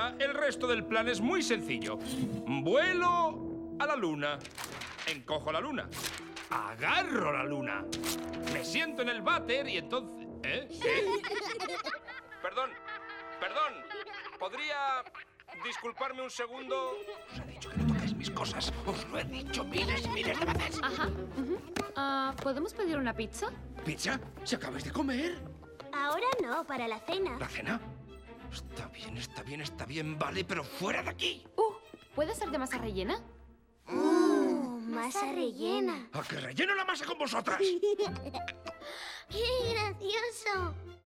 Ahora, el resto del plan es muy sencillo. Vuelo a la luna. Encojo la luna. Agarro la luna. Me siento en el váter y entonces... ¿Eh? Perdón. ¿Podría disculparme un segundo? Os he dicho que no toquéis mis cosas. Os lo he dicho miles y miles de veces. Ajá. ¿Podemos pedir una pizza? ¿Pizza? ¿Se acabáis de comer? Ahora no, para la cena. ¿La cena? Está bien, vale, pero fuera de aquí. ¿Puede ser de masa rellena? Masa rellena. ¿A que relleno la masa con vosotras? ¡Qué gracioso!